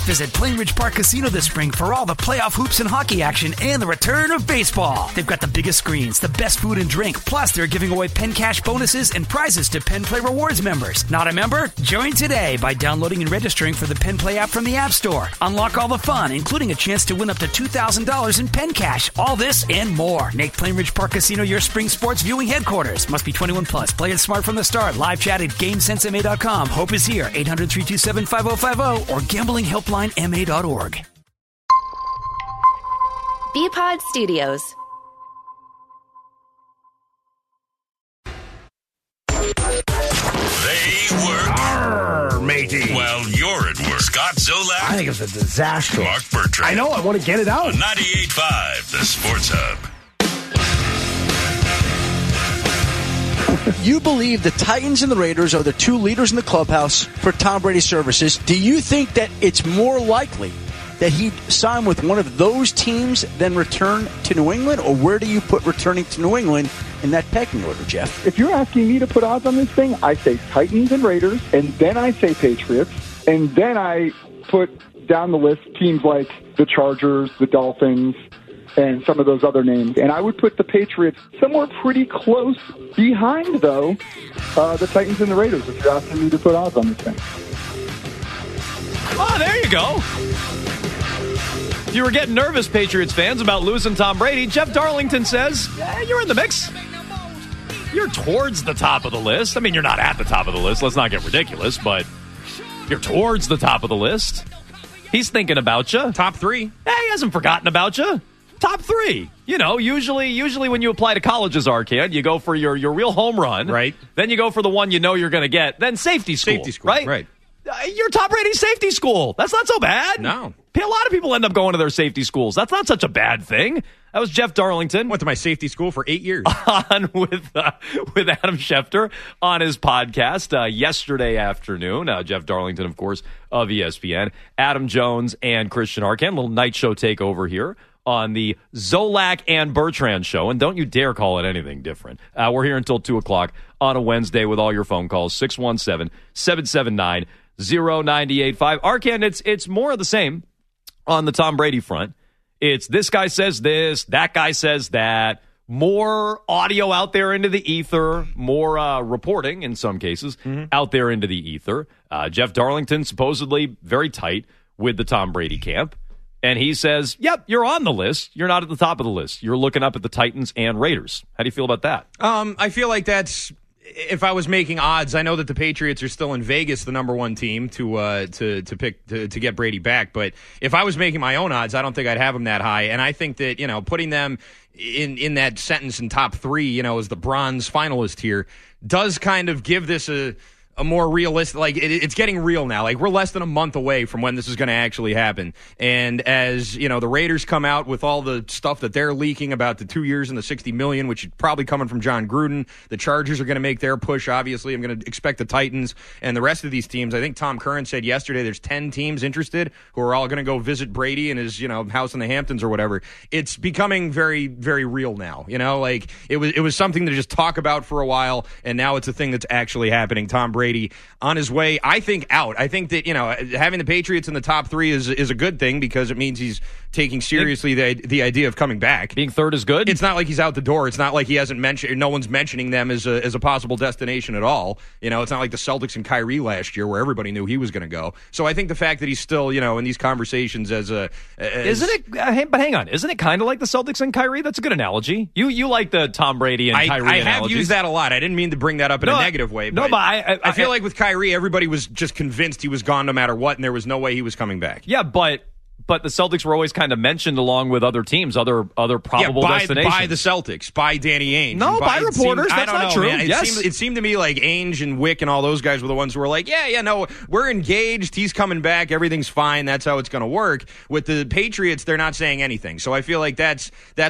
Visit Plainridge Park Casino this spring for all the playoff hoops and hockey action and the return of baseball. They've got the biggest screens, the best food and drink, plus they're giving away Penn Cash bonuses and prizes to Penn Play Rewards members. Not a member? Join today by downloading and registering for the Penn Play app from the App Store. Unlock all the fun, including a chance to win up to $2,000 in Penn Cash. All this and more. Make Plainridge Park Casino your spring sports viewing headquarters. Must be 21 plus. Play it smart from the start. Live chat at GameSenseMA.com. Hope is here. 800-327-5050 or gamblinghelplinema.org. BPod Studios. They work. Arr, matey. Well, you're at work. Scott Zolak. I think it's a disaster. Mark Bertrand. I know. I want to get it out. On 98.5, the Sports Hub. You believe the Titans and the Raiders are the two leaders in the clubhouse for Tom Brady's services. Do you think that it's more likely that he'd sign with one of those teams than return to New England? Or where do you put returning to New England in that pecking order, Jeff? If you're asking me to put odds on this thing, I say Titans and Raiders, and then I say Patriots, and then I put down the list teams like the Chargers, the Dolphins, and some of those other names. And I would put the Patriots somewhere pretty close behind, though, the Titans and the Raiders, if you're asking me to put odds on this thing. Oh, there you go. If you were getting nervous, Patriots fans, about losing Tom Brady, Jeff Darlington says, you're in the mix. You're towards the top of the list. I mean, you're not at the top of the list. Let's not get ridiculous, but you're towards the top of the list. He's thinking about you. Top three. Hey, he hasn't forgotten about you. Top three. You know, usually when you apply to colleges, Arcand, you go for your real home run. Right. Then you go for the one you know you're going to get. Then safety school. Safety school, right. You're Tom Brady's safety school. That's not so bad. No. A lot of people end up going to their safety schools. That's not such a bad thing. That was Jeff Darlington. Went to my safety school for 8 years. On with Adam Schefter on his podcast yesterday afternoon. Jeff Darlington, of course, of ESPN. Adam Jones and Christian Arcand. Little night show takeover here on the Zolak and Bertrand show. And don't you dare call it anything different. We're here until 2 o'clock on a Wednesday with all your phone calls. 617-779-0985. Arcand, it's more of the same on the Tom Brady front. It's this guy says this, that guy says that. More audio out there into the ether, more reporting in some cases out there into the ether. Jeff Darlington supposedly very tight with the Tom Brady camp. And he says, yep, you're on the list. You're not at the top of the list. You're looking up at the Titans and Raiders. How do you feel about that? I feel like that's, if I was making odds, I know that the Patriots are still in Vegas, the number one team to pick to get Brady back. But if I was making my own odds, I don't think I'd have them that high. And I think that, putting them in that sentence in top three, as the bronze finalist here, does kind of give this a more realistic, like it's getting real now. Like we're less than a month away from when this is going to actually happen. And as the Raiders come out with all the stuff that they're leaking about the 2 years and the $60 million, which is probably coming from John Gruden, the Chargers are going to make their push. Obviously, I'm going to expect the Titans and the rest of these teams. I think Tom Curran said yesterday there's 10 teams interested who are all going to go visit Brady in his house in the Hamptons or whatever. It's becoming very, very real now. Like it was something to just talk about for a while, and now it's a thing that's actually happening. Tom Brady on his way, I think, out. I think that, having the Patriots in the top three is a good thing because it means he's taking seriously the idea of coming back. Being third is good? It's not like he's out the door. It's not like he hasn't mentioned, no one's mentioning them as a possible destination at all. It's not like the Celtics and Kyrie last year where everybody knew he was going to go. So I think the fact that he's still, in these conversations isn't it, but hang on, isn't it kind of like the Celtics and Kyrie? That's a good analogy. You like the Tom Brady and Kyrie I analogies. have used that a lot. I didn't mean to bring that up in a negative way. But I feel like with Kyrie, everybody was just convinced he was gone no matter what, and there was no way he was coming back. Yeah, but the Celtics were always kind of mentioned along with other teams, other probable destinations. By the Celtics, by Danny Ainge. No, by reporters. That's not true. Man. It seemed to me like Ainge and Wick and all those guys were the ones who were like, no, we're engaged. He's coming back. Everything's fine. That's how it's going to work. With the Patriots, they're not saying anything. So I feel like that's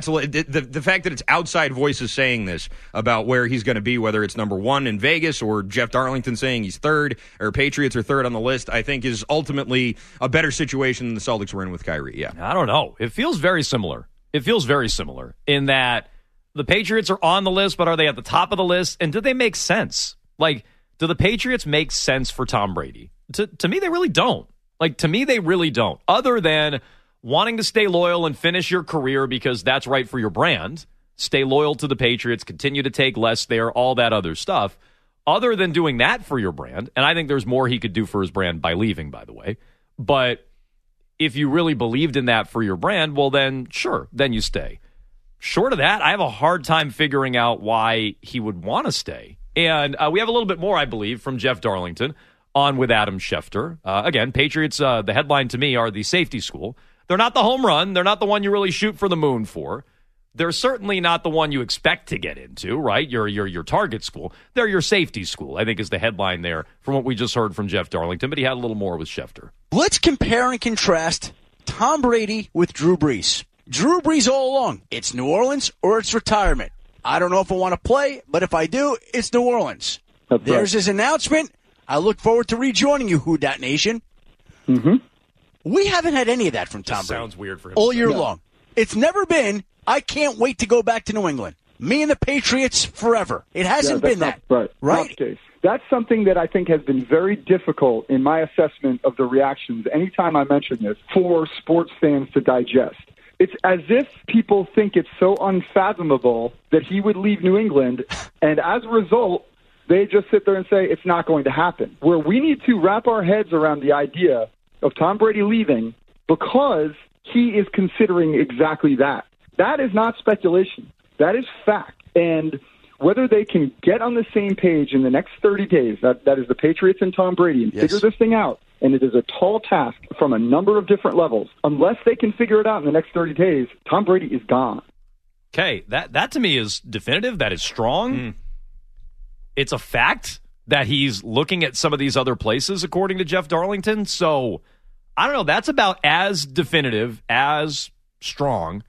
the fact that it's outside voices saying this about where he's going to be, whether it's number one in Vegas or Jeff Darlington saying he's third or Patriots are third on the list, I think is ultimately a better situation than the Celtics were in with Kyrie. Yeah, I don't know. It feels very similar. In that the Patriots are on the list, but are they at the top of the list? And do they make sense? Like, do the Patriots make sense for Tom Brady? To me, they really don't. Like, to me, they really don't. Other than wanting to stay loyal and finish your career because that's right for your brand, stay loyal to the Patriots, continue to take less there, all that other stuff. Other than doing that for your brand, and I think there's more he could do for his brand by leaving, by the way. But if you really believed in that for your brand, well, then sure, then you stay. Short of that, I have a hard time figuring out why he would want to stay. And we have a little bit more, I believe, from Jeff Darlington on with Adam Schefter. Again, Patriots, the headline to me are the safety school. They're not the home run. They're not the one you really shoot for the moon for. They're certainly not the one you expect to get into, right? Your target school. They're your safety school, I think is the headline there from what we just heard from Jeff Darlington, but he had a little more with Schefter. Let's compare and contrast Tom Brady with Drew Brees. Drew Brees all along. It's New Orleans or it's retirement. I don't know if I want to play, but if I do, it's New Orleans. There's his announcement. I look forward to rejoining you, Who Dat Nation. Mm-hmm. We haven't had any of that from Tom Brady. Sounds weird for him. All year long. It's never been, I can't wait to go back to New England. Me and the Patriots forever. It hasn't been that. Right. Right? Case. That's something that I think has been very difficult in my assessment of the reactions anytime I mention this for sports fans to digest. It's as if people think it's so unfathomable that he would leave New England, and as a result, they just sit there and say it's not going to happen. Where we need to wrap our heads around the idea of Tom Brady leaving because he is considering exactly that. That is not speculation. That is fact. And whether they can get on the same page in the next 30 days, that is the Patriots and Tom Brady, and figure this thing out, and it is a tall task from a number of different levels. Unless they can figure it out in the next 30 days, Tom Brady is gone. Okay, that to me is definitive. That is strong. It's a fact that he's looking at some of these other places, according to Jeff Darlington. So, I don't know. That's about as definitive, as strong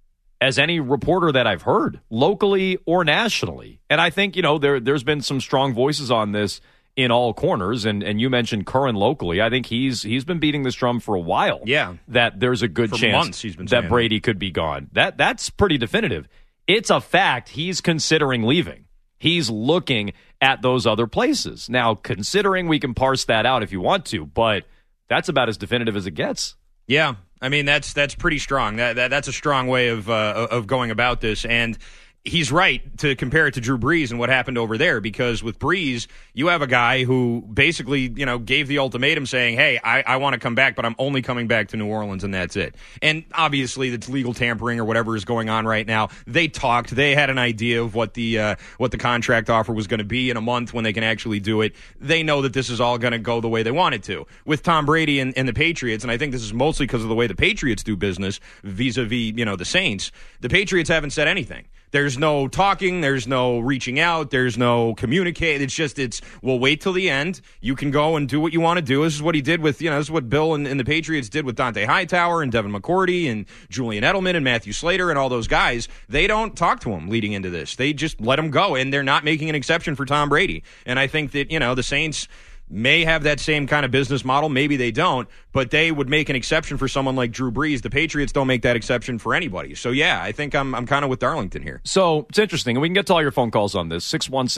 as any reporter that I've heard, locally or nationally. And I think, there's been some strong voices on this in all corners, and you mentioned Curran locally. I think he's been beating this drum for a while. Yeah. That there's a good chance that Brady could be gone. That's pretty definitive. It's a fact he's considering leaving. He's looking at those other places. Now, considering, we can parse that out if you want to, but that's about as definitive as it gets. Yeah, I mean that's pretty strong. That's a strong way of going about this, and he's right to compare it to Drew Brees and what happened over there, because with Brees, you have a guy who basically, gave the ultimatum saying, hey, I want to come back, but I'm only coming back to New Orleans, and that's it. And obviously, it's legal tampering or whatever is going on right now. They talked. They had an idea of what the contract offer was going to be in a month when they can actually do it. They know that this is all going to go the way they want it to. With Tom Brady and the Patriots, and I think this is mostly because of the way the Patriots do business vis-a-vis, the Saints, the Patriots haven't said anything. There's no talking. There's no reaching out. There's no communicate. We'll wait till the end. You can go and do what you want to do. This is what he did with, this is what Bill and the Patriots did with Dante Hightower and Devin McCourty and Julian Edelman and Matthew Slater and all those guys. They don't talk to him leading into this. They just let him go, and they're not making an exception for Tom Brady. And I think that, the Saints may have that same kind of business model. Maybe they don't, but they would make an exception for someone like Drew Brees. The Patriots don't make that exception for anybody. So, yeah, I think I'm kind of with Darlington here. So, it's interesting, and we can get to all your phone calls on this,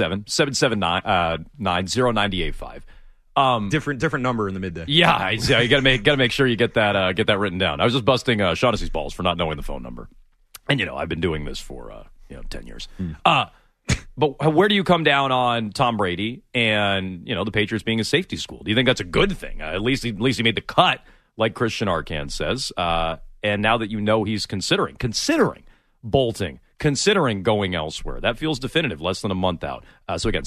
617-779-0985. Different number in the midday. Yeah, you got to make sure you get that written down. I was just busting Shaughnessy's balls for not knowing the phone number. And, I've been doing this for, 10 years. But where do you come down on Tom Brady and, the Patriots being a safety school? Do you think that's a good thing? At least he made the cut, like Christian Arcand says. And now that he's considering bolting, considering going elsewhere, that feels definitive, less than a month out. So again,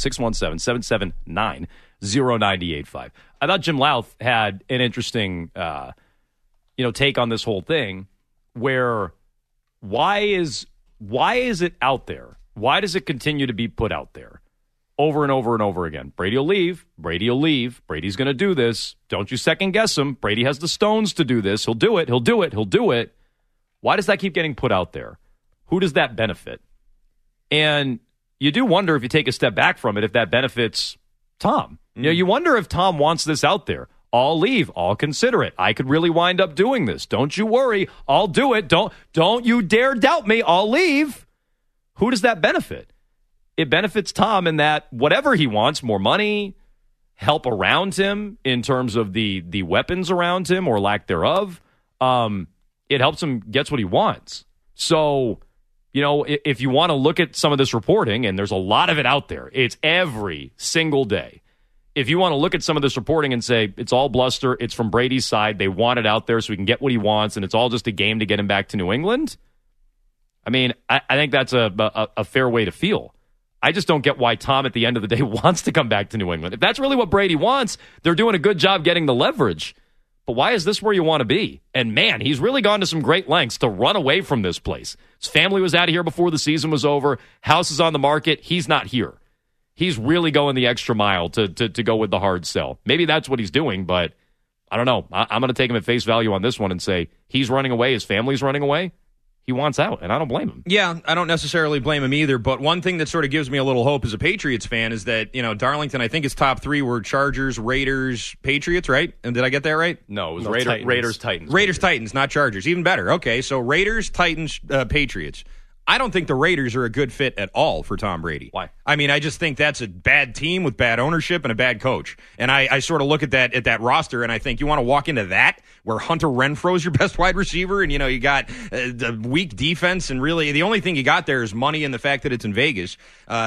617-779-0985. I thought Jim Louth had an interesting, take on this whole thing, where why is it out there? Why does it continue to be put out there over and over and over again? Brady will leave. Brady will leave. Brady's going to do this. Don't you second guess him. Brady has the stones to do this. He'll do it. He'll do it. He'll do it. Why does that keep getting put out there? Who does that benefit? And you do wonder, if you take a step back from it, if that benefits Tom. You wonder if Tom wants this out there. I'll leave. I'll consider it. I could really wind up doing this. Don't you worry. I'll do it. Don't you dare doubt me. I'll leave. Who does that benefit? It benefits Tom in that whatever he wants, more money, help around him in terms of the weapons around him or lack thereof, it helps him gets what he wants. So, if you want to look at some of this reporting, and there's a lot of it out there, it's every single day. If you want to look at some of this reporting and say it's all bluster, it's from Brady's side, they want it out there so he can get what he wants, and it's all just a game to get him back to New England, I mean, I think that's a fair way to feel. I just don't get why Tom, at the end of the day, wants to come back to New England. If that's really what Brady wants, they're doing a good job getting the leverage. But why is this where you want to be? And, man, he's really gone to some great lengths to run away from this place. His family was out of here before the season was over. House is on the market. He's not here. He's really going the extra mile to go with the hard sell. Maybe that's what he's doing, but I don't know. I'm going to take him at face value on this one and say he's running away. His family's running away. He wants out, and I don't blame him. Yeah, I don't necessarily blame him either, but one thing that sort of gives me a little hope as a Patriots fan is that, Darlington, I think his top three were Chargers, Raiders, Patriots, right? And did I get that right? No, it was Raiders, Titans. Raiders, Titans, not Chargers. Even better. Okay, so Raiders, Titans, Patriots. I don't think the Raiders are a good fit at all for Tom Brady. Why? I mean, I just think that's a bad team with bad ownership and a bad coach. And I sort of look at that roster, and I think you want to walk into that where Hunter Renfrow is your best wide receiver, and, you got the weak defense, and really the only thing you got there is money and the fact that it's in Vegas.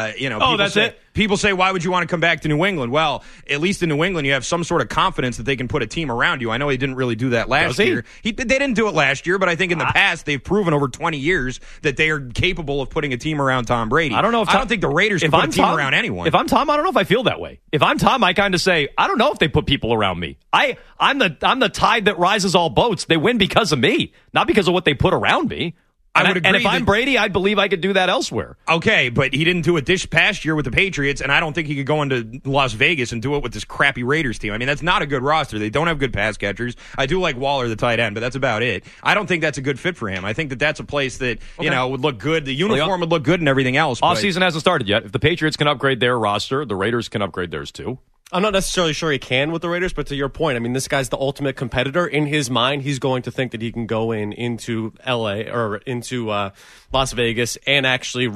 That's it? People say, why would you want to come back to New England? Well, at least in New England, you have some sort of confidence that they can put a team around you. I know he didn't really do that last year. They didn't do it last year, but I think in the past they've proven over 20 years that they are capable of putting a team around Tom Brady. I don't know if I don't think the Raiders can put a team around anyone. If I'm Tom, I don't know if I feel that way. If I'm Tom, I kind of say, I don't know if they put people around me. I'm the tide that rises all boats. They win because of me, not because of what they put around me. I would agree. And if I'm Brady, I believe I could do that elsewhere. Okay, but he didn't do it this past year with the Patriots, and I don't think he could go into Las Vegas and do it with this crappy Raiders team. I mean, that's not a good roster. They don't have good pass catchers. I do like Waller, the tight end, but that's about it. I don't think that's a good fit for him. I think that that's a place that, would look good. The uniform would look good and everything else. Offseason hasn't started yet. If the Patriots can upgrade their roster, the Raiders can upgrade theirs too. I'm not necessarily sure he can with the Raiders, but to your point, I mean, this guy's the ultimate competitor. In his mind, he's going to think that he can go into L.A. or into Las Vegas and actually,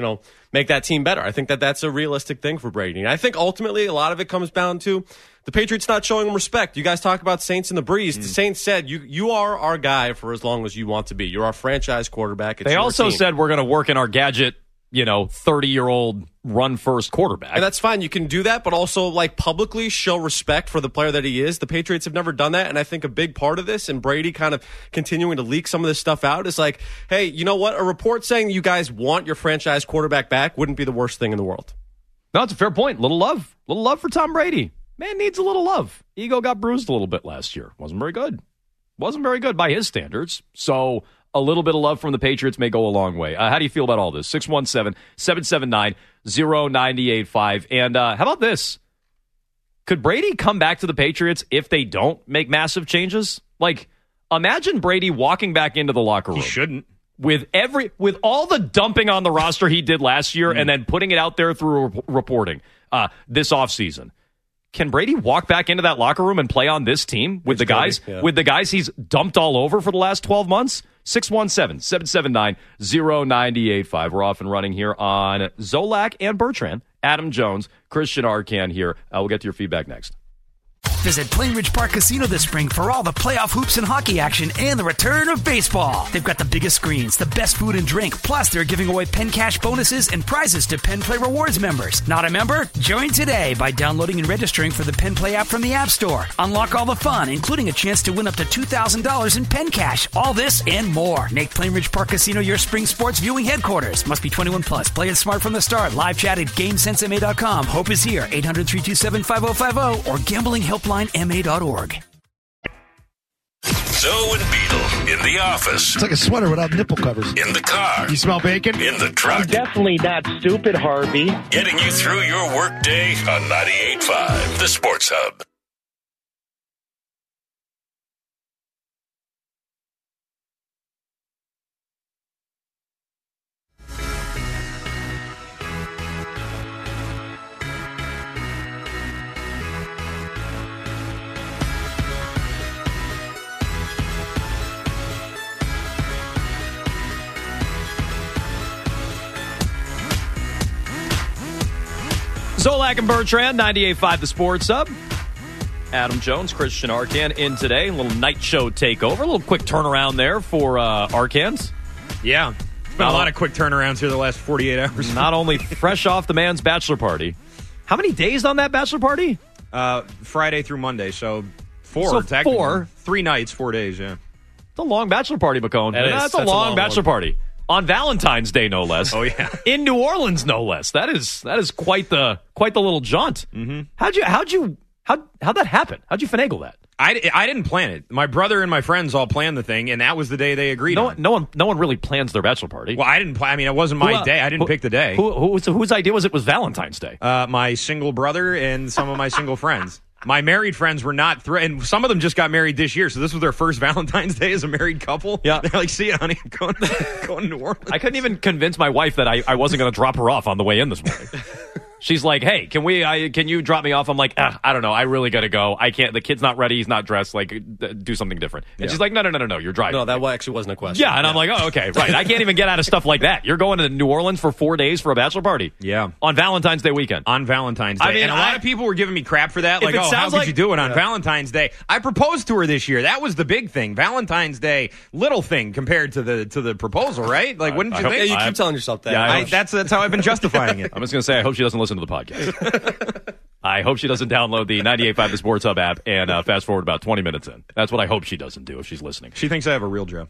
make that team better. I think that that's a realistic thing for Brady. And I think ultimately a lot of it comes down to the Patriots not showing him respect. You guys talk about Saints in the breeze. The Saints said, you are our guy for as long as you want to be. You're our franchise quarterback. They also said we're going to work in our gadget 30-year-old run-first quarterback. And that's fine. You can do that, but also, publicly show respect for the player that he is. The Patriots have never done that, and I think a big part of this, and Brady kind of continuing to leak some of this stuff out, is like, hey, you know what? A report saying you guys want your franchise quarterback back wouldn't be the worst thing in the world. No, it's a fair point. Little love for Tom Brady. Man needs a little love. Ego got bruised a little bit last year. Wasn't very good by his standards. So a little bit of love from the Patriots may go a long way. How do you feel about all this? 617-779-0985. And how about this? Could Brady come back to the Patriots if they don't make massive changes? Imagine Brady walking back into the locker room. He shouldn't. With all the dumping on the roster he did last year and then putting it out there through reporting this offseason. Can Brady walk back into that locker room and play on this team with the guys he's dumped all over for the last 12 months? 617-779-0985. We're off and running here on Zolak and Bertrand. Adam Jones, Christian Arcan here. We'll get to your feedback next. Visit Plainridge Park Casino this spring for all the playoff hoops and hockey action and the return of baseball. They've got the biggest screens, the best food and drink, plus they're giving away Penn Cash bonuses and prizes to Penn Play Rewards members. Not a member? Join today by downloading and registering for the Penn Play app from the App Store. Unlock all the fun, including a chance to win up to $2,000 in Penn Cash. All this and more. Make Plainridge Park Casino your spring sports viewing headquarters. Must be 21 plus. Play it smart from the start. Live chat at GameSenseMA.com. Hope is here. 800-327-5050 or gamblinghelplinema.org. Zoe and Beetle in the office. It's like a sweater without nipple covers. In the car. You smell bacon? In the truck. I'm definitely not stupid, Harvey. Getting you through your workday on 98.5, the Sports Hub. Solak and Bertrand, 98.5 The Sports Hub. Adam Jones, Christian Arcan in today. A little night show takeover. A little quick turnaround there for Arcans. Yeah. It's been a lot of quick turnarounds here the last 48 hours. Not only fresh off the man's bachelor party. How many days on that bachelor party? Friday through Monday, so four. So technically. 4. 3 nights, 4 days, yeah. It's a long bachelor party, McCone. That's a a long long bachelor party. On Valentine's Day, no less. Oh, yeah. In New Orleans, no less. That is quite the little jaunt. Mm-hmm. How'd that happen? How'd you finagle that? I didn't plan it. My brother and my friends all planned the thing, and that was the day they agreed on. No one really plans their bachelor party. Well, I didn't plan. I mean, it wasn't my day. I didn't pick the day. Whose idea was it was Valentine's Day? My single brother and some of my single friends. My married friends were not and some of them just got married this year, so this was their first Valentine's Day as a married couple. Yeah. They're like, see ya, honey, I'm going to New Orleans. I couldn't even convince my wife that I wasn't going to drop her off on the way in this morning. She's like, hey, can you drop me off? I'm like, I don't know. I really got to go. I can't. The kid's not ready. He's not dressed. Like, do something different. And she's like, no. You're driving. No, that actually wasn't a question. Yeah, and I'm like, oh, okay, right. I can't even get out of stuff like that. You're going to New Orleans for 4 days for a bachelor party. Yeah. On Valentine's Day weekend. On Valentine's Day. I mean, and a lot of people were giving me crap for that. Like, it how sounds could you do it on Valentine's Day? I proposed to her this year. That was the big thing. Valentine's Day, little thing compared to the proposal, right? Like, wouldn't you think? Yeah, you keep telling yourself that. Yeah, that's how I've been justifying it. I'm just going to say, I hope she doesn't listen to the podcast. I hope she doesn't download the 98.5 The Sports Hub app and fast forward about 20 minutes in. That's what I hope she doesn't do if she's listening. She thinks I have a real job.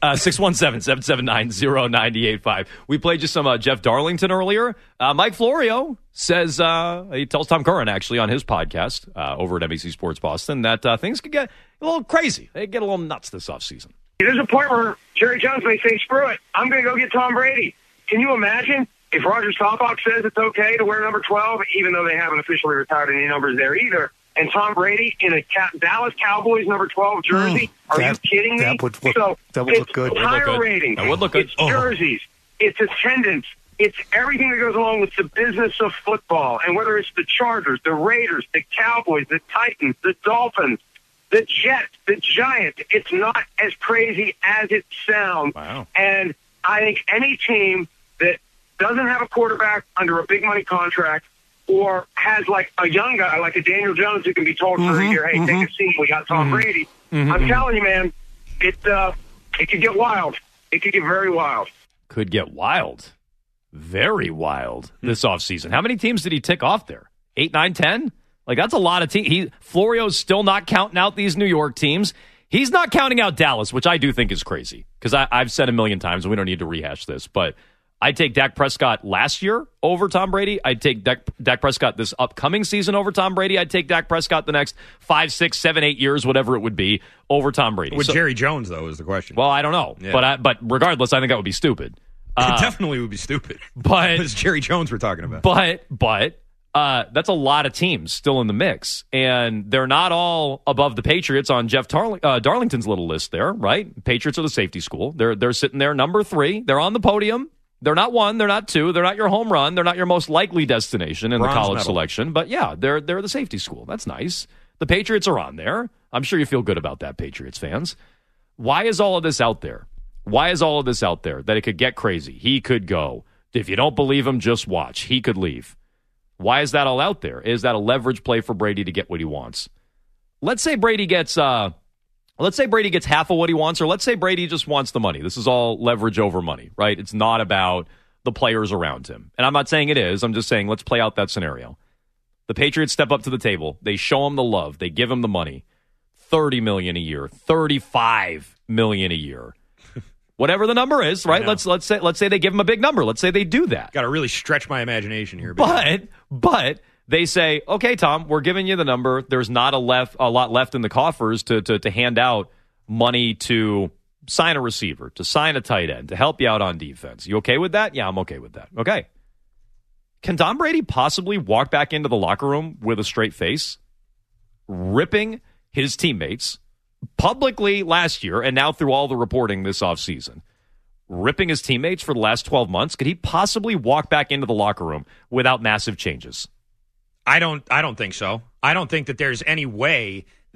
617-779-0985. We played you some Jeff Darlington earlier. Mike Florio says, he tells Tom Curran actually on his podcast over at NBC Sports Boston that things could get a little crazy. They get a little nuts this offseason. There's a point where Jerry Jones may say, screw it, I'm going to go get Tom Brady. Can you imagine if Roger Staubach says it's okay to wear number 12, even though they haven't officially retired any numbers there either, and Tom Brady in a Dallas Cowboys number 12 jersey? Are you kidding me? That would look good. Tire ratings. That would look good. It's jerseys. It's attendance. It's everything that goes along with the business of football. And whether it's the Chargers, the Raiders, the Cowboys, the Titans, the Dolphins, the Jets, the Giants, it's not as crazy as it sounds. Wow. And I think any team that doesn't have a quarterback under a big money contract or has like a young guy like a Daniel Jones who can be told for a year, hey, take a seat, we got Tom Brady. I'm telling you, man, it could get wild. It could get very wild. Could get wild. Very wild this offseason. How many teams did he tick off there? 8, 9, 10? Like, that's a lot of teams. Florio's still not counting out these New York teams. He's not counting out Dallas, which I do think is crazy because I've said a million times, and we don't need to rehash this, but I'd take Dak Prescott last year over Tom Brady. I'd take Dak Prescott this upcoming season over Tom Brady. I'd take Dak Prescott the next 5, 6, 7, 8 years, whatever it would be, over Tom Brady. With Jerry Jones, though, is the question. Well, I don't know. Yeah. But regardless, I think that would be stupid. It definitely would be stupid. But it's Jerry Jones we're talking about. But that's a lot of teams still in the mix, and they're not all above the Patriots on Jeff Darlington's little list there, right? Patriots are the safety school. They're sitting there number 3. They're on the podium. They're not 1. They're not 2. They're not your home run. They're not your most likely destination in the college selection. But yeah, they're the safety school. That's nice. The Patriots are on there. I'm sure you feel good about that, Patriots fans. Why is all of this out there? Why is all of this out there? That it could get crazy. He could go. If you don't believe him, just watch. He could leave. Why is that all out there? Is that a leverage play for Brady to get what he wants? Let's say Brady gets half of what he wants, or let's say Brady just wants the money. This is all leverage over money, right? It's not about the players around him. And I'm not saying it is. I'm just saying let's play out that scenario. The Patriots step up to the table. They show him the love. They give him the money. $30 million a year, $35 million a year. Whatever the number is, right? Let's say they give him a big number. Let's say they do that. Got to really stretch my imagination here. But they say, okay, Tom, we're giving you the number. There's not a lot left in the coffers to hand out money to sign a receiver, to sign a tight end, to help you out on defense. You okay with that? Yeah, I'm okay with that. Okay. Can Tom Brady possibly walk back into the locker room with a straight face, ripping his teammates publicly last year and now through all the reporting this offseason, ripping his teammates for the last 12 months? Could he possibly walk back into the locker room without massive changes? I don't think so. I don't think that there's any way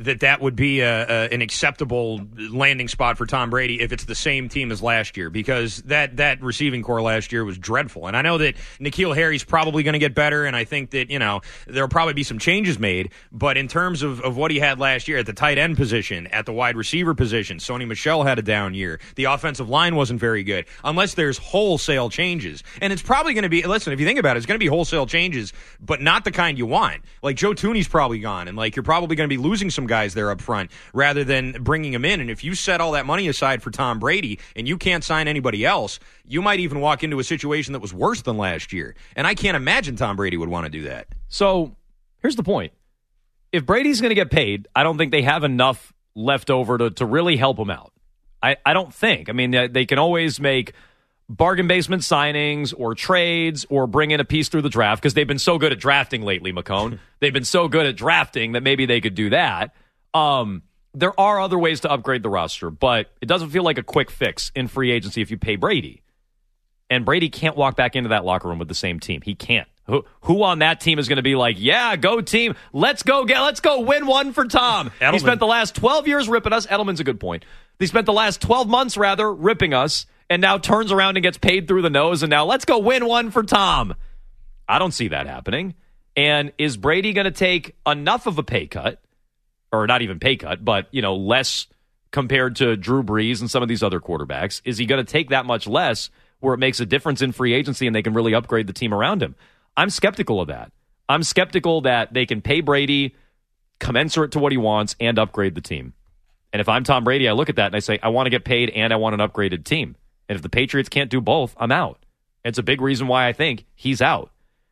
that would be an acceptable landing spot for Tom Brady if it's the same team as last year, because that receiving core last year was dreadful. And I know that N'Keal Harry's probably going to get better, and I think that, there'll probably be some changes made. But in terms of what he had last year at the tight end position, at the wide receiver position, Sony Michel had a down year. The offensive line wasn't very good. Unless there's wholesale changes. And it's probably going to be, listen, if you think about it, it's going to be wholesale changes, but not the kind you want. Like Joe Thuney's probably gone, and you're probably going to be losing some guys there up front rather than bringing them in. And if you set all that money aside for Tom Brady and you can't sign anybody else, you might even walk into a situation that was worse than last year. And I can't imagine Tom Brady would want to do that. So here's the point. If Brady's going to get paid, I don't think they have enough left over to really help him out. I don't think. I mean, they can always make bargain basement signings or trades or bring in a piece through the draft, because they've been so good at drafting lately, McCone. They've been so good at drafting that maybe they could do that. There are other ways to upgrade the roster, but it doesn't feel like a quick fix in free agency if you pay Brady. And Brady can't walk back into that locker room with the same team. He can't. Who on that team is going to be like, yeah, go team, let's go win one for Tom. He spent the last 12 years ripping us. Edelman's a good point. He spent the last 12 months, rather, ripping us, and now turns around and gets paid through the nose, and now let's go win one for Tom. I don't see that happening. And is Brady going to take enough of a pay cut, or not even pay cut, but, less compared to Drew Brees and some of these other quarterbacks? Is he going to take that much less where it makes a difference in free agency and they can really upgrade the team around him? I'm skeptical of that. I'm skeptical that they can pay Brady commensurate to what he wants and upgrade the team. And if I'm Tom Brady, I look at that and I say, I want to get paid and I want an upgraded team. And if the Patriots can't do both, I'm out. It's a big reason why I think he's out.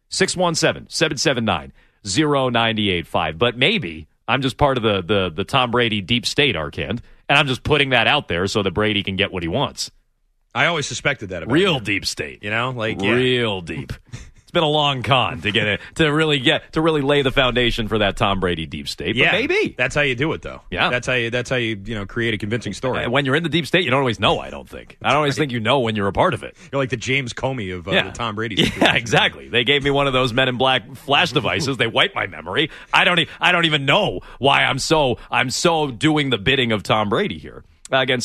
617-779-0985. But maybe I'm just part of the Tom Brady deep state, Arcand, and I'm just putting that out there so that Brady can get what he wants. I always suspected that about real him. Deep state. Real deep. It's been a long con to get it to really lay the foundation for that Tom Brady deep state. But maybe that's how you do it, though. Yeah, that's how you create a convincing story. When you're in the deep state, you don't always know. I don't think. I don't always think you know when you're a part of it. You're like the James Comey of the Tom Brady situation. Yeah, exactly. They gave me one of those Men in Black flash devices. They wiped my memory. I don't even know why I'm so doing the bidding of Tom Brady here. Again,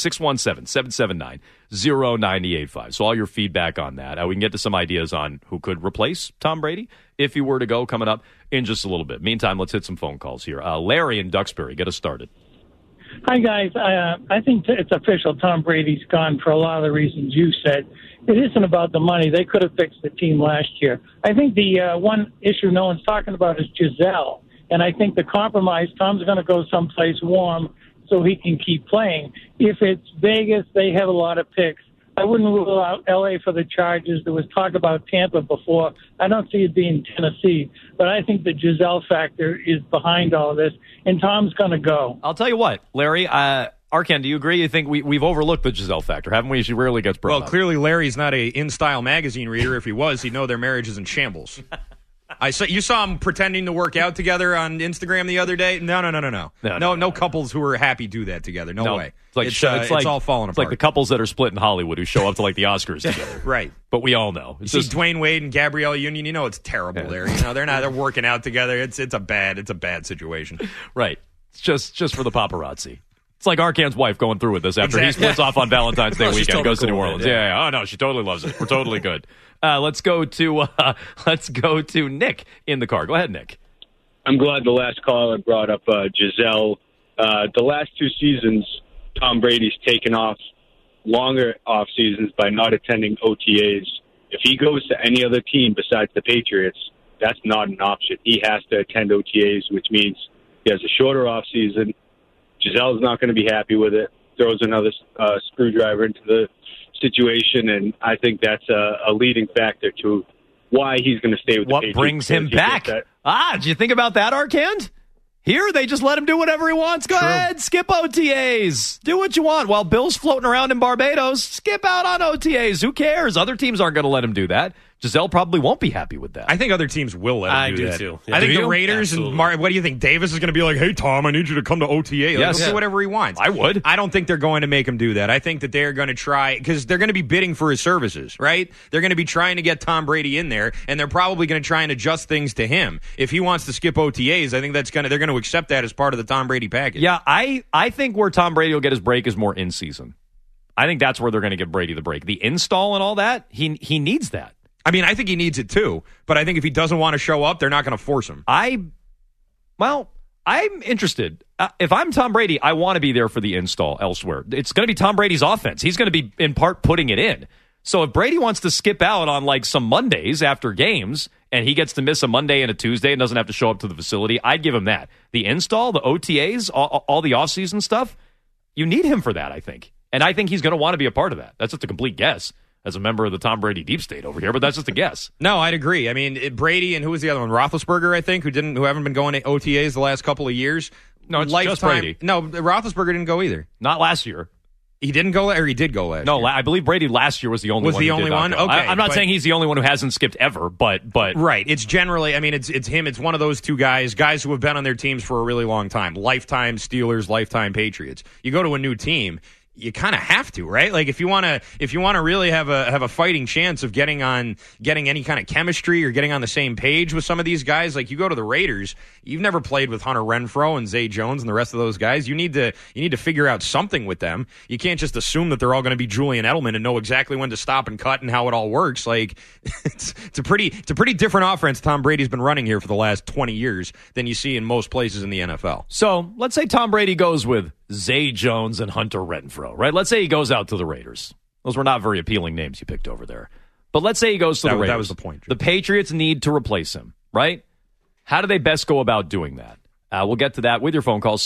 617-779-0985. So all your feedback on that. We can get to some ideas on who could replace Tom Brady if he were to go, coming up in just a little bit. Meantime, let's hit some phone calls here. Larry in Duxbury, get us started. Hi, guys. I think it's official. Tom Brady's gone for a lot of the reasons you said. It isn't about the money. They could have fixed the team last year. I think the one issue no one's talking about is Giselle. And I think the compromise, Tom's going to go someplace warm so he can keep playing. If it's Vegas, they have a lot of picks. I wouldn't rule out L.A. for the Chargers. There was talk about Tampa before. I don't see it being Tennessee. But I think the Giselle factor is behind all of this, and Tom's going to go. I'll tell you what, Larry, Arcand, do you agree? You think we've overlooked the Giselle factor, haven't we? She rarely gets brought up. Well, clearly Larry's not a In-Style magazine reader. If he was, he'd know their marriage is in shambles. You saw them pretending to work out together on Instagram the other day. No couples who are happy do that together. No way. It's all falling apart. It's like the couples that are split in Hollywood who show up to the Oscars together. Right. But we all know. You see Dwayne Wade and Gabrielle Union. It's terrible there. They're working out together. It's a bad situation. Right. It's just for the paparazzi. It's like Arcand's wife going through with this after he splits off on Valentine's Day weekend. Totally goes to New Orleans. Yeah. Oh no, she totally loves it. We're totally good. Let's go to Nick in the car. Go ahead, Nick. I'm glad the last caller brought up Giselle. The last two seasons, Tom Brady's taken off longer off seasons by not attending OTAs. If he goes to any other team besides the Patriots, that's not an option. He has to attend OTAs, which means he has a shorter off season. Giselle's not going to be happy with it. Throws another screwdriver into the situation, and I think that's a leading factor to why he's going to stay with the Patriots. What brings him back? Did you think about that, Arcand? Here, they just let him do whatever he wants. Go ahead, skip OTAs. Do what you want. While Bill's floating around in Barbados, skip out on OTAs. Who cares? Other teams aren't going to let him do that. Giselle probably won't be happy with that. I think other teams will let him do that. Too. I think Do the you? Raiders and what do you think? Davis is going to be like, hey, Tom, I need you to come to OTA. Like, he'll do whatever he wants. I would. I don't think they're going to make him do that. I think that they're going to try, because they're going to be bidding for his services, right? They're going to be trying to get Tom Brady in there, and they're probably going to try and adjust things to him. If he wants to skip OTAs, I think they're going to accept that as part of the Tom Brady package. Yeah, I think where Tom Brady will get his break is more in season. I think that's where they're going to give Brady the break. The install and all that, he needs that. I mean, I think he needs it too, but I think if he doesn't want to show up, they're not going to force him. I'm interested. If I'm Tom Brady, I want to be there for the install elsewhere. It's going to be Tom Brady's offense. He's going to be, in part, putting it in. So if Brady wants to skip out on like some Mondays after games and he gets to miss a Monday and a Tuesday and doesn't have to show up to the facility, I'd give him that. The install, the OTAs, all the offseason stuff, you need him for that, I think. And I think he's going to want to be a part of that. That's just a complete guess as a member of the Tom Brady deep state over here, but that's just a guess. No, I'd agree. I mean, Brady and who was the other one? Roethlisberger, I think, who haven't been going to OTAs the last couple of years. No, it's just Brady. No, Roethlisberger didn't go either. Not last year. He didn't go, or he did go last year? No, I believe Brady last year was the only one. Was the only one? Okay. I'm not saying he's the only one who hasn't skipped ever, but right. It's generally, I mean, it's him. It's one of those two guys who have been on their teams for a really long time. Lifetime Steelers, lifetime Patriots. You go to a new team, you kind of have to, right? Like if you want to really have a fighting chance of getting any kind of chemistry or getting on the same page with some of these guys, like you go to the Raiders, you've never played with Hunter Renfrow and Zay Jones and the rest of those guys. You need to figure out something with them. You can't just assume that they're all going to be Julian Edelman and know exactly when to stop and cut and how it all works. Like it's a pretty different offense Tom Brady's been running here for the last 20 years than you see in most places in the NFL. So let's say Tom Brady goes with Zay Jones and Hunter Renfrow, right? Let's say he goes out to the Raiders. Those were not very appealing names you picked over there. But let's say he goes to the Raiders. That was the point. The Patriots need to replace him, right? How do they best go about doing that? We'll get to that with your phone call,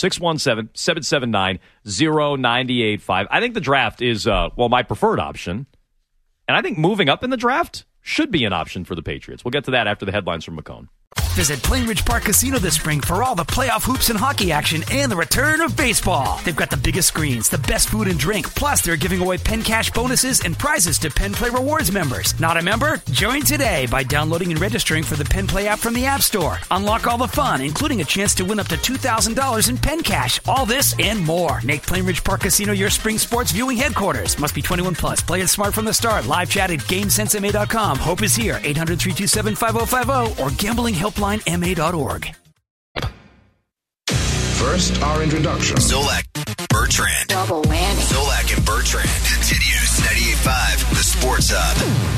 617-779-0985. I think the draft is, my preferred option. And I think moving up in the draft should be an option for the Patriots. We'll get to that after the headlines from McCone. Visit Plainridge Park Casino this spring for all the playoff hoops and hockey action and the return of baseball. They've got the biggest screens, the best food and drink, plus they're giving away Penn Cash bonuses and prizes to Penn Play Rewards members. Not a member? Join today by downloading and registering for the Penn Play app from the App Store. Unlock all the fun, including a chance to win up to $2,000 in Penn Cash. All this and more. Make Plainridge Park Casino your spring sports viewing headquarters. Must be 21 plus. Play it smart from the start. Live chat at GameSenseMA.com. Hope is here. 800-327-5050 or gamblinghelplinema.org. First, our introduction. Zolak, Bertrand. Double whammy. Zolak and Bertrand. Continues 98.5, the Sports Hub.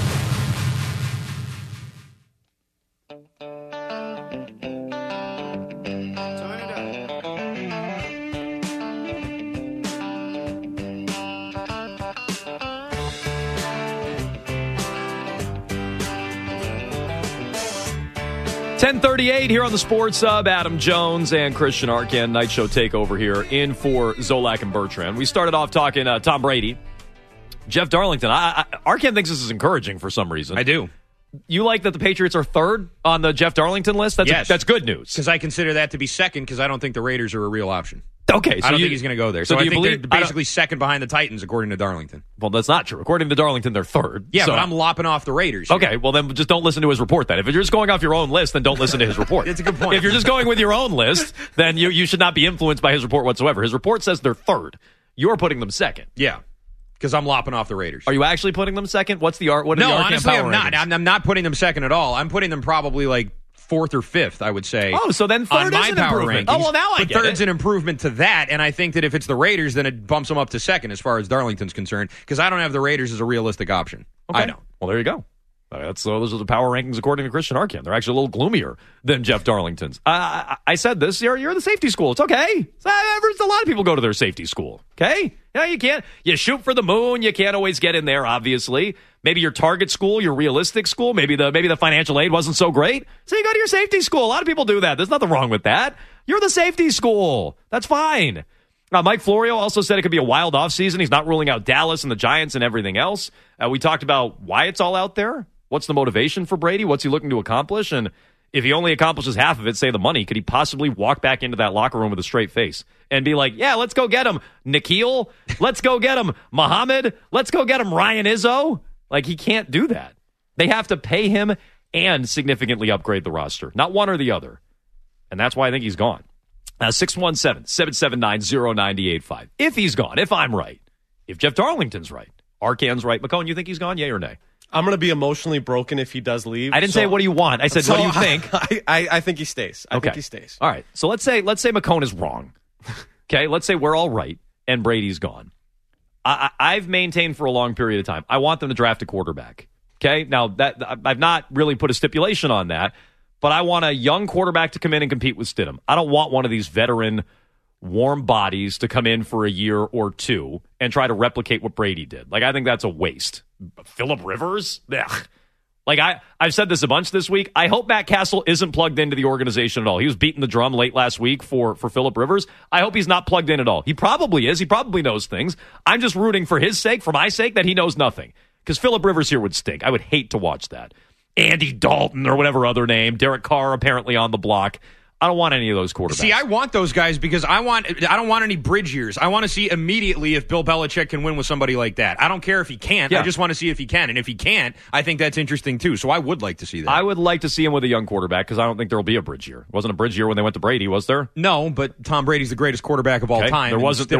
.38 here on the Sports Hub. Adam Jones and Christian Arcand, Night Show Takeover here in for Zolak and Bertrand. We started off talking Tom Brady. Jeff Darlington. Arcand thinks this is encouraging for some reason. I do. You like that the Patriots are third on the Jeff Darlington list? Yes. That's good news. Because I consider that to be second because I don't think the Raiders are a real option. Okay, so I don't think he's going to go there. So I think they're basically second behind the Titans, according to Darlington. Well, that's not true. According to Darlington, they're third. Yeah, but I'm lopping off the Raiders here. Okay, well then just don't listen to his report then. If you're just going off your own list, then don't listen to his report. It's a good point. If you're just going with your own list, then you should not be influenced by his report whatsoever. His report says they're third. You're putting them second. Yeah, because I'm lopping off the Raiders. Are you actually putting them second? What's the art? No, honestly, I'm not. I'm not putting them second at all. I'm putting them probably like fourth or fifth, I would say. Oh, so then third on my is an power improvement. rankings. Oh, well, now I get third's an improvement to that, and I think that if it's the Raiders, then it bumps them up to second as far as Darlington's concerned, because I don't have the Raiders as a realistic option. Okay. I don't. Well, there you go. Those are the power rankings according to Christian Arcand. They're actually a little gloomier than Jeff Darlington's. I said this. You're the safety school. It's okay. A lot of people go to their safety school. Okay? Yeah, you can't. You shoot for the moon. You can't always get in there, obviously. Maybe your target school, your realistic school, maybe the financial aid wasn't so great. So you go to your safety school. A lot of people do that. There's nothing wrong with that. You're the safety school. That's fine. Now, Mike Florio also said it could be a wild offseason. He's not ruling out Dallas and the Giants and everything else. We talked about why it's all out there. What's the motivation for Brady? What's he looking to accomplish? And if he only accomplishes half of it, say the money, could he possibly walk back into that locker room with a straight face and be like, yeah, let's go get him, Nikhil. Let's go get him, Muhammad. Let's go get him, Ryan Izzo. Like, he can't do that. They have to pay him and significantly upgrade the roster, not one or the other. And that's why I think he's gone. 617-779-0985. If he's gone, if I'm right, if Jeff Darlington's right, Arcan's right. McCone, you think he's gone, yay or nay? I'm going to be emotionally broken if he does leave. I didn't say what do you want. I said what do you think? I think he stays. I think he stays. All right. So let's say McCone is wrong. Okay. Let's say we're all right and Brady's gone. I've maintained for a long period of time, I want them to draft a quarterback. Okay. Now that I've not really put a stipulation on that, but I want a young quarterback to come in and compete with Stidham. I don't want one of these veteran warm bodies to come in for a year or two and try to replicate what Brady did. Like, I think that's a waste. Phillip Rivers? Ugh. Like, I've said this a bunch this week. I hope Matt Castle isn't plugged into the organization at all. He was beating the drum late last week for Phillip Rivers. I hope he's not plugged in at all. He probably is. He probably knows things. I'm just rooting for his sake, for my sake, that he knows nothing. Because Phillip Rivers here would stink. I would hate to watch that. Andy Dalton or whatever other name. Derek Carr apparently on the block. I don't want any of those quarterbacks. See, I want those guys because I don't want any bridge years. I want to see immediately if Bill Belichick can win with somebody like that. I don't care if he can't. I just want to see if he can. And if he can't, I think that's interesting too. So I would like to see that. I would like to see him with a young quarterback because I don't think there will be a bridge year. It wasn't a bridge year when they went to Brady, was there? No, but Tom Brady's the greatest quarterback of all time. There wasn't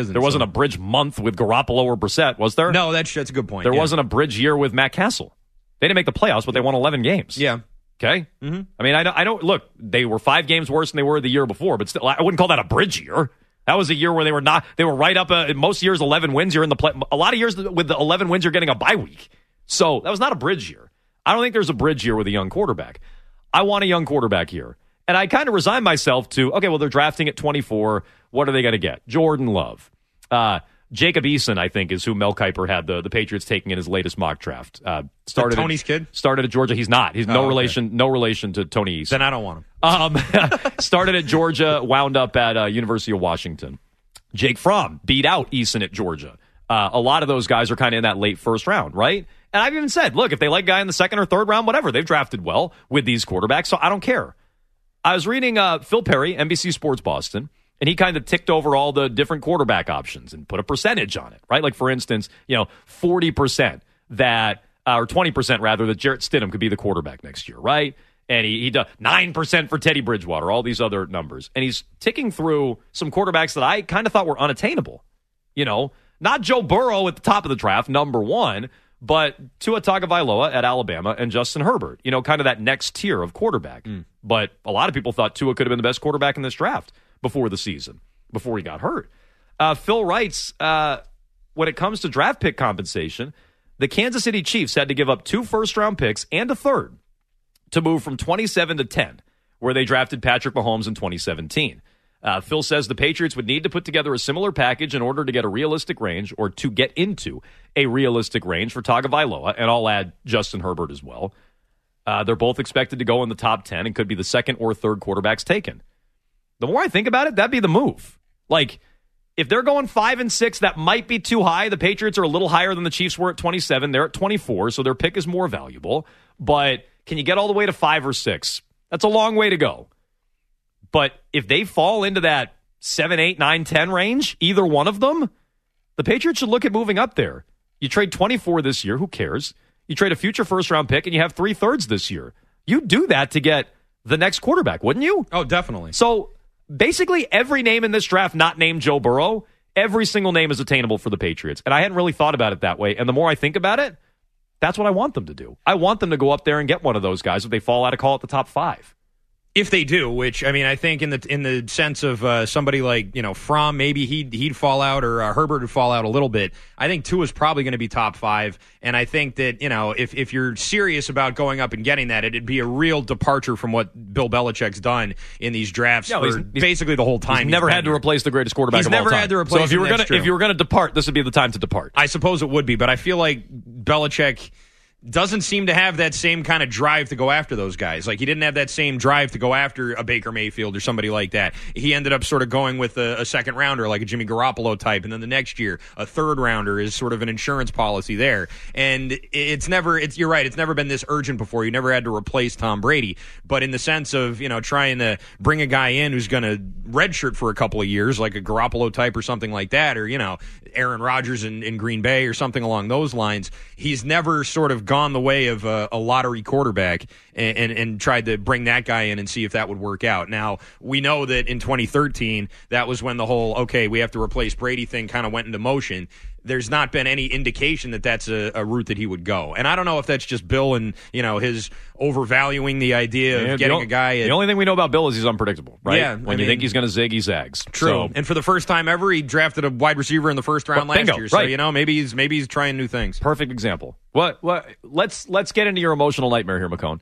a bridge month with Garoppolo or Brissett, was there? No, that's a good point. There wasn't a bridge year with Matt Castle. They didn't make the playoffs, but they won 11 games. Yeah. Okay? Mm-hmm. I mean, I don't look, they were 5 games worse than they were the year before, but still, I wouldn't call that a bridge year. That was a year where they were right up, most years 11 wins, you're in the play. A lot of years with the 11 wins, you're getting a bye week. So that was not a bridge year. I don't think there's a bridge year with a young quarterback. I want a young quarterback here. And I kind of resign myself to, okay, well, they're drafting at 24. What are they going to get? Jordan Love. Jacob Eason, I think, is who Mel Kiper had the Patriots taking in his latest mock draft. Tony's kid? Started at Georgia. He's not. He's no relation to Tony Eason. Then I don't want him. Started at Georgia, wound up at University of Washington. Jake Fromm beat out Eason at Georgia. A lot of those guys are kind of in that late first round, right? And I've even said, look, if they like a guy in the second or third round, whatever, they've drafted well with these quarterbacks, so I don't care. I was reading Phil Perry, NBC Sports Boston, and he kind of ticked over all the different quarterback options and put a percentage on it, right? Like, for instance, 40% that, or 20% rather, that Jarrett Stidham could be the quarterback next year, right? And he does 9% for Teddy Bridgewater, all these other numbers. And he's ticking through some quarterbacks that I kind of thought were unattainable. Not Joe Burrow at the top of the draft, number one, but Tua Tagovailoa at Alabama and Justin Herbert, kind of that next tier of quarterback. But a lot of people thought Tua could have been the best quarterback in this draft before the season, before he got hurt. Phil writes, when it comes to draft pick compensation, the Kansas City Chiefs had to give up 2 first-round picks and a third to move from 27 to 10, where they drafted Patrick Mahomes in 2017. Phil says the Patriots would need to put together a similar package in order to get a realistic range, or to get into a realistic range for Tagovailoa, and I'll add Justin Herbert as well. They're both expected to go in the top 10 and could be the second or third quarterbacks taken. The more I think about it, that'd be the move. Like, if they're going 5 and 6, that might be too high. The Patriots are a little higher than the Chiefs were at 27. They're at 24, so their pick is more valuable. But can you get all the way to 5 or 6? That's a long way to go. But if they fall into that 7, 8, 9, 10 range, either one of them, the Patriots should look at moving up there. You trade 24 this year, who cares? You trade a future first-round pick, and you have 3/3 this year. You do that to get the next quarterback, wouldn't you? Oh, definitely. So basically every name in this draft not named Joe Burrow, every single name is attainable for the Patriots. And I hadn't really thought about it that way. And the more I think about it, that's what I want them to do. I want them to go up there and get one of those guys if they fall out of call at the top 5. If they do, which, I mean, I think in the sense of somebody like, Fromm, maybe he'd fall out, or Herbert would fall out a little bit. I think Tua's probably going to be top 5. And I think that, if you're serious about going up and getting that, it'd be a real departure from what Bill Belichick's done in these drafts for basically the whole time. He's never had to replace the greatest quarterback of all time. He's never had to replace him. So if you were going to depart, this would be the time to depart. I suppose it would be, but I feel like Belichick doesn't seem to have that same kind of drive to go after those guys. Like, he didn't have that same drive to go after a Baker Mayfield or somebody like that. He ended up sort of going with a second rounder, like a Jimmy Garoppolo type, and then the next year a third rounder is sort of an insurance policy there. And you're right, it's never been this urgent before. You never had to replace Tom Brady. But in the sense of, trying to bring a guy in who's going to redshirt for a couple of years, like a Garoppolo type or something like that, or, Aaron Rodgers in Green Bay or something along those lines, he's never sort of gone the way of a lottery quarterback and tried to bring that guy in and see if that would work out. Now, we know that in 2013, that was when the whole, okay, we have to replace Brady thing kind of went into motion. There's not been any indication that that's a route that he would go. And I don't know if that's just Bill and, his overvaluing the idea of getting a guy. The only thing we know about Bill is he's unpredictable, right? Yeah. When you think he's going to zig, he zags. True. So, and for the first time ever, he drafted a wide receiver in the first round last year. So, right. maybe he's trying new things. Perfect example. What? Let's get into your emotional nightmare here, McCone.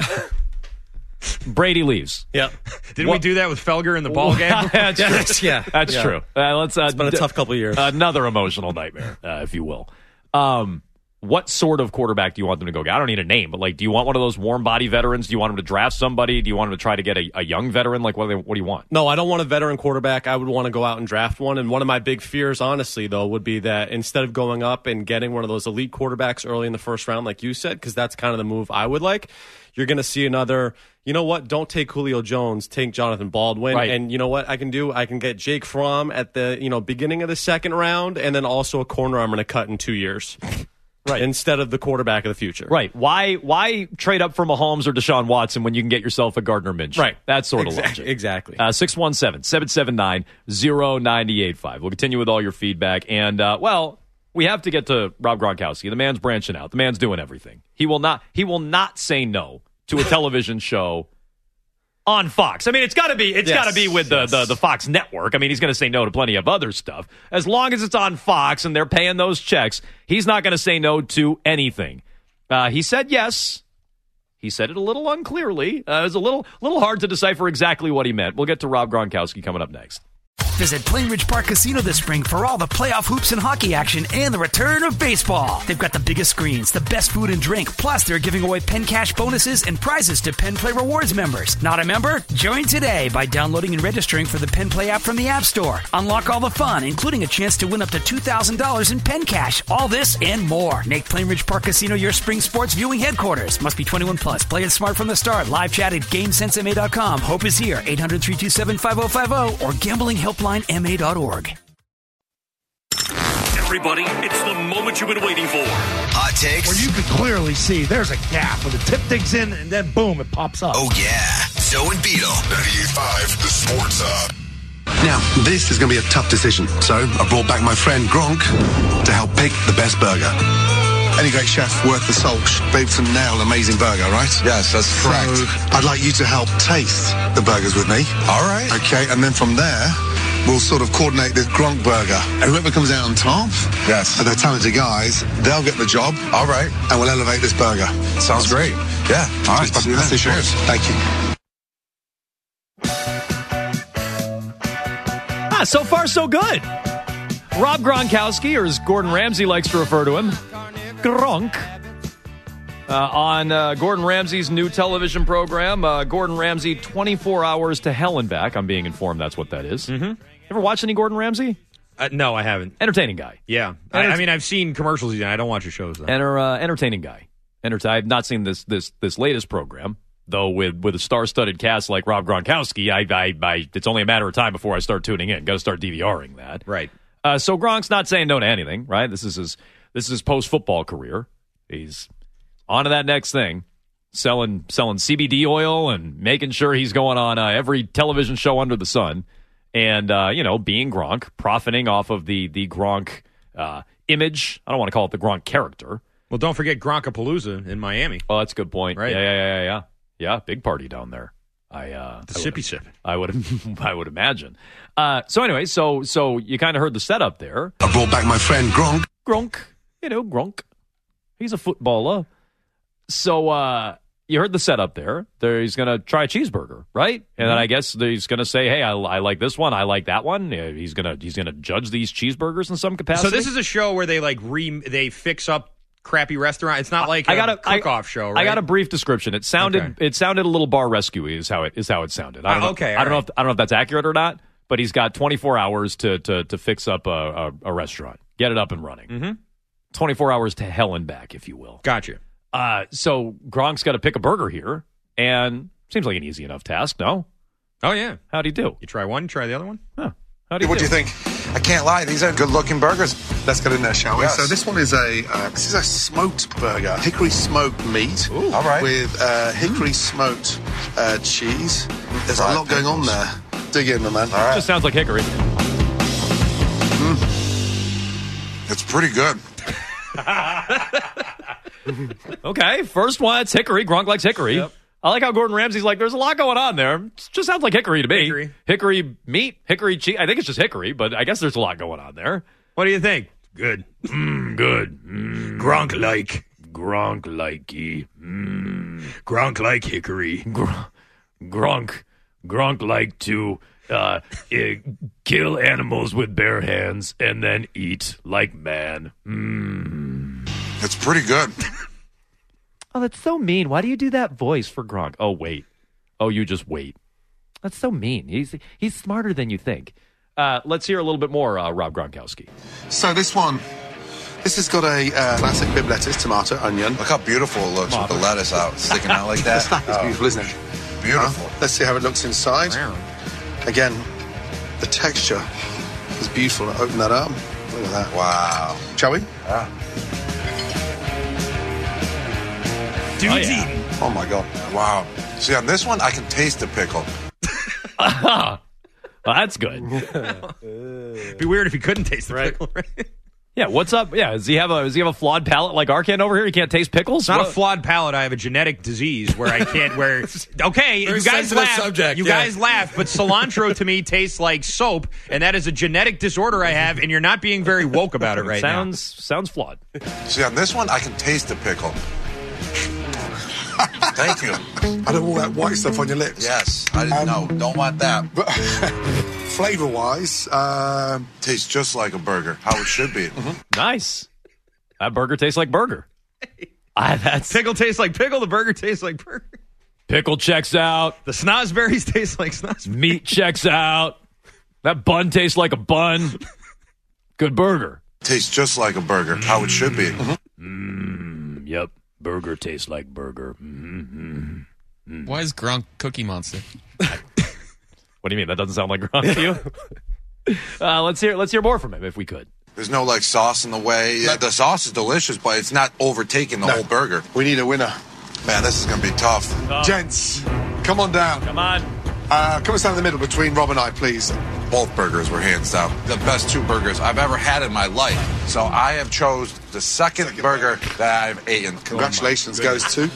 Brady leaves. Yeah. Didn't we do that with Felger in the ball game? That's true. Yeah. That's true. It's been a tough couple of years. Another emotional nightmare, if you will. What sort of quarterback do you want them to go get? I don't need a name, but do you want one of those warm body veterans? Do you want them to draft somebody? Do you want them to try to get a young veteran? What do you want? No, I don't want a veteran quarterback. I would want to go out and draft one. And one of my big fears, honestly, though, would be that instead of going up and getting one of those elite quarterbacks early in the first round, like you said, because that's kind of the move I would like, you're going to see another, you know what, don't take Julio Jones, take Jonathan Baldwin. Right. And you know what I can do? I can get Jake Fromm at the beginning of the second round, and then also a corner I'm going to cut in 2 years. Right. Instead of the quarterback of the future. Right. Why trade up for Mahomes or Deshaun Watson when you can get yourself a Gardner Minshew? Right. That sort of logic. Exactly. 617-779-0985. We'll continue with all your feedback. And, we have to get to Rob Gronkowski. The man's branching out. The man's doing everything. He will not say no to a television show on Fox. I mean, it's got to be with the Fox network. I mean, he's going to say no to plenty of other stuff. As long as it's on Fox and they're paying those checks, he's not going to say no to anything. He said yes. He said it a little unclearly. It was a little hard to decipher exactly what he meant. We'll get to Rob Gronkowski coming up next. Visit Plainridge Park Casino this spring for all the playoff hoops and hockey action and the return of baseball. They've got the biggest screens, the best food and drink, plus they're giving away Penn Cash bonuses and prizes to Penn Play Rewards members. Not a member? Join today by downloading and registering for the Penn Play app from the App Store. Unlock all the fun, including a chance to win up to $2,000 in Penn Cash. All this and more. Make Plainridge Park Casino your spring sports viewing headquarters. Must be 21 plus. Play it smart from the start. Live chat at GameSenseMA.com. Hope is here. 800-327-5050 or gamblinghelplinema.org. Everybody, it's the moment you've been waiting for. Hot takes. Where you can clearly see there's a gap where the tip digs in and then boom, it pops up. Oh, yeah. Zoe and Beetle. 98.5, the Sports Hub. Now, this is going to be a tough decision. So I brought back my friend Gronk to help pick the best burger. Any great chef worth the salt baked some nail amazing burger, right? Yes, that's correct. So I'd like you to help taste the burgers with me. All right. Okay, and then from there, we'll sort of coordinate this Gronk burger. And whoever comes out on top, yes, they're talented guys, they'll get the job. All right. And we'll elevate this burger. Sounds great. Yeah. All right. Cheers. Thank you. So far, so good. Rob Gronkowski, or as Gordon Ramsay likes to refer to him, Gronk, on Gordon Ramsay's new television program, Gordon Ramsay 24 Hours to Hell and Back. I'm being informed that's what that is. Mm-hmm. Ever watch any Gordon Ramsay? No, I haven't. Entertaining guy. Yeah. I mean, I've seen commercials. I don't watch his shows, though. Entertaining guy. I've not seen this latest program, though with a star-studded cast like Rob Gronkowski, I it's only a matter of time before I start tuning in. Got to start DVRing that. Right. So Gronk's not saying no to anything, right? This is his post-football career. He's on to that next thing, selling CBD oil and making sure he's going on every television show under the sun. And, being Gronk, profiting off of the Gronk image. I don't want to call it the Gronk character. Well, don't forget Gronkapalooza in Miami. Oh, that's a good point. Right. Yeah. Yeah, big party down there. Sippy sip. I would imagine. So anyway, so you kind of heard the setup there. I brought back my friend Gronk. Gronk. He's a footballer. So you heard the setup there. He's going to try a cheeseburger, right? And then I guess he's going to say, "Hey, I like this one. I like that one." He's going to judge these cheeseburgers in some capacity. So this is a show where they they fix up crappy restaurant. It's not like a cook-off show, right? I got a brief description. It sounded a little bar rescue is how it sounded. I don't know if that's accurate or not, but he's got 24 hours to fix up a restaurant, get it up and running. Mm-hmm. 24 hours to hell and back, if you will. Gotcha. So Gronk's got to pick a burger here, and seems like an easy enough task, no? Oh, yeah. How'd he do? You try one, you try the other one? Huh. How'd he What do do? you think? I can't lie, these are good-looking burgers. Let's get in there, shall we? Yes. So this one is a smoked burger, hickory smoked meat. Ooh, all right. With hickory smoked cheese. There's a lot going on there. Dig in, my man. All right. Just sounds like hickory. It's pretty good. Okay, first one, it's hickory. Gronk likes hickory. Yep. I like how Gordon Ramsay's like, there's a lot going on there. It just sounds like hickory to me. Hickory meat, hickory cheese. I think it's just hickory, but I guess there's a lot going on there. What do you think? Good. Good. Gronk-like. Gronk-likey. Gronk-like hickory. Gronk like to kill animals with bare hands and then eat like man. It's pretty good. Oh, that's so mean. Why do you do that voice for Gronk? Oh, wait. Oh, you just wait. That's so mean. He's smarter than you think. Let's hear a little bit more, Rob Gronkowski. So this has got a classic bib lettuce, tomato, onion. Look how beautiful it looks with the lettuce out, sticking out like that. It's beautiful, isn't it? Beautiful. Let's see how it looks inside. Again, the texture is beautiful. Open that up. Look at that. Wow. Shall we? Yeah. Dude's eating. Oh, my God. Wow. See, on this one, I can taste the pickle. Well, that's good. It'd be weird if he couldn't taste the pickle, right? Yeah, what's up? Yeah, does he have a flawed palate like Arkan over here? He can't taste pickles? It's not a flawed palate. I have a genetic disease where I can't. Okay, you guys laugh. Guys laugh, but cilantro to me tastes like soap, and that is a genetic disorder I have. And you're not being very woke about it right now. Sounds flawed. See, on this one, I can taste the pickle. Thank you. I don't want that white stuff on your lips. Yes, I didn't know. Don't want that. But flavor-wise, tastes just like a burger. How it should be. Nice. That burger tastes like burger. Pickle tastes like pickle. The burger tastes like burger. Pickle checks out. The snozberries taste like snozberries. Meat checks out. That bun tastes like a bun. Good burger. Tastes just like a burger. How it should be. Yep. Burger tastes like burger. Why is Gronk Cookie Monster? What do you mean? That doesn't sound like Gronk to you? Let's hear more from him if we could. There's no sauce in the way. Yeah, the sauce is delicious, but it's not overtaking the whole burger. We need a winner. Man, this is going to be tough. Gents, come on down. Come on. Come and stand in the middle between Rob and I, please. Both burgers were hands down the best two burgers I've ever had in my life. So I have chose the second burger that I've eaten. Congratulations goes to.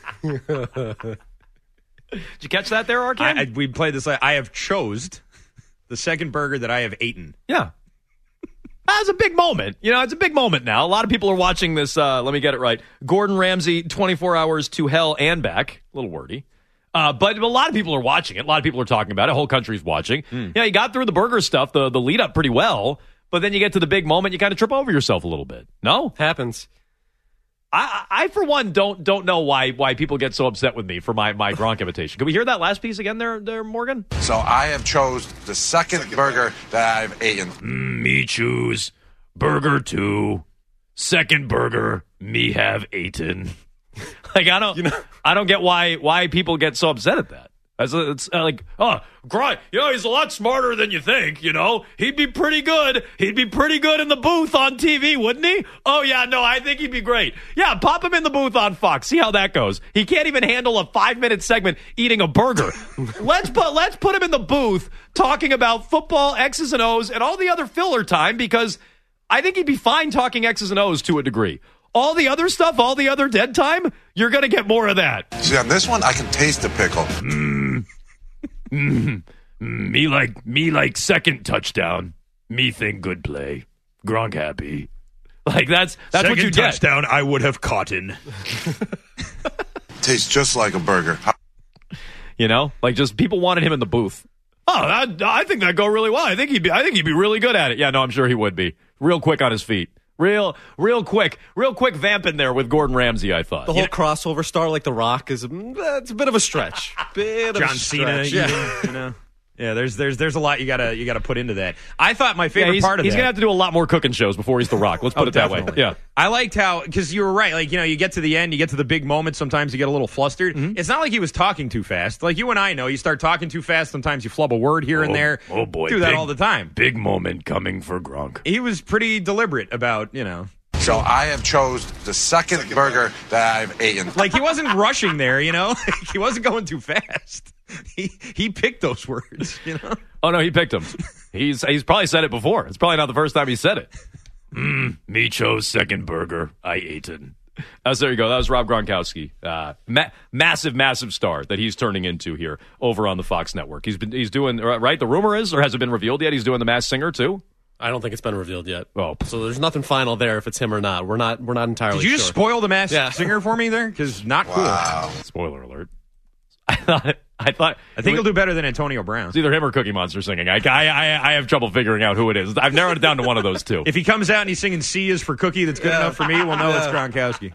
Did you catch that there, Arkan? We played this. I have chose the second burger that I have eaten. Yeah. That's a big moment. It's a big moment now. A lot of people are watching this. Let me get it right. Gordon Ramsay, 24 hours to hell and back. A little wordy. But a lot of people are watching it. A lot of people are talking about it. The whole country's watching. You got through the burger stuff, the lead up pretty well. But then you get to the big moment, you kind of trip over yourself a little bit. No? Happens. I for one, don't know why people get so upset with me for my Gronk imitation. Can we hear that last piece again there, Morgan? So I have chose the second burger that I've eaten. Me choose burger 2. Second burger, me have eaten. Like, I don't get why people get so upset at that. It's like, Gronk, he's a lot smarter than you think, He'd be pretty good. He'd be pretty good in the booth on TV, wouldn't he? Oh, yeah, no, I think he'd be great. Yeah, pop him in the booth on Fox. See how that goes. He can't even handle a 5-minute segment eating a burger. Let's put him in the booth talking about football, X's and O's, and all the other filler time, because I think he'd be fine talking X's and O's to a degree. All the other stuff, all the other dead time, you're going to get more of that. See, on this one, I can taste the pickle. Me like second touchdown. Me think good play. Gronk happy. Like, that's second what you get. Touchdown I would have caught in. Tastes just like a burger. Like, just people wanted him in the booth. Oh, I think that'd go really well. I think he'd be really good at it. Yeah, no, I'm sure he would be. Real quick on his feet. Real quick vamping there with Gordon Ramsay, I thought. The whole crossover star like The Rock it's a bit of a stretch. John Cena, yeah. Yeah, there's a lot you gotta put into that. I thought my favorite part of he's that, gonna have to do a lot more cooking shows before he's The Rock. Let's put it that way. Yeah, I liked how, because you were right. Like, you get to the end, you get to the big moment. Sometimes you get a little flustered. Mm-hmm. It's not like he was talking too fast. Like you and I know, you start talking too fast. Sometimes you flub a word here and there. Oh boy, do that all the time. Big moment coming for Gronk. He was pretty deliberate about So I have chose the second burger that I've eaten. Like he wasn't rushing there, He wasn't going too fast. He picked those words, Oh no, he picked them. He's probably said it before. It's probably not the first time he said it. Me chose second burger I eaten. So there you go. That was Rob Gronkowski, massive star that he's turning into here over on the Fox network. He's doing right. The rumor is, or has it been revealed yet? He's doing The Masked Singer too. I don't think it's been revealed yet. Oh, so there's nothing final there if it's him or not. We're not entirely sure. Did you just spoil The Masked Singer for me there? Because not cool. Wow. Spoiler alert. I think he'll do better than Antonio Brown. It's either him or Cookie Monster singing. I have trouble figuring out who it is. I've narrowed it down to one of those two. If he comes out and he's singing C is for Cookie, that's good enough for me, we'll know it's Gronkowski.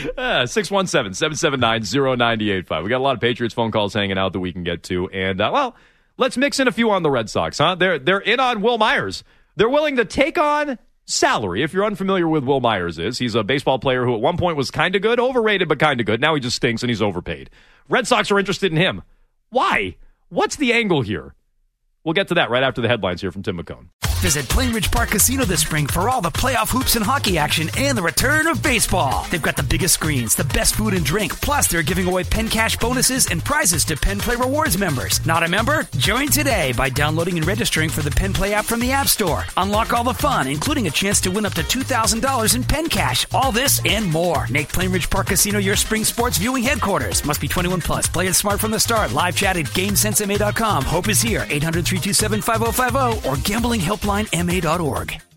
617-779-0985. We got a lot of Patriots phone calls hanging out that we can get to. And, let's mix in a few on the Red Sox. Huh? They're in on Will Myers. They're willing to take on salary. If you're unfamiliar with Will Myers he's a baseball player who at one point was kind of good, overrated, but kind of good. Now he just stinks and he's overpaid. Red Sox are interested in him. Why? What's the angle here? We'll get to that right after the headlines here from Tim McCone. Visit Plainridge Park Casino this spring for all the playoff hoops and hockey action and the return of baseball. They've got the biggest screens, the best food and drink, plus they're giving away Penn Cash bonuses and prizes to Penn Play Rewards members. Not a member? Join today by downloading and registering for the Penn Play app from the App Store. Unlock all the fun, including a chance to win up to $2,000 in Penn Cash. All this and more. Make Plainridge Park Casino your spring sports viewing headquarters. Must be 21 plus. Play it smart from the start. Live chat at GameSenseMA.com. Hope is here. 800-327-5050 or gamblinghelplinema.org.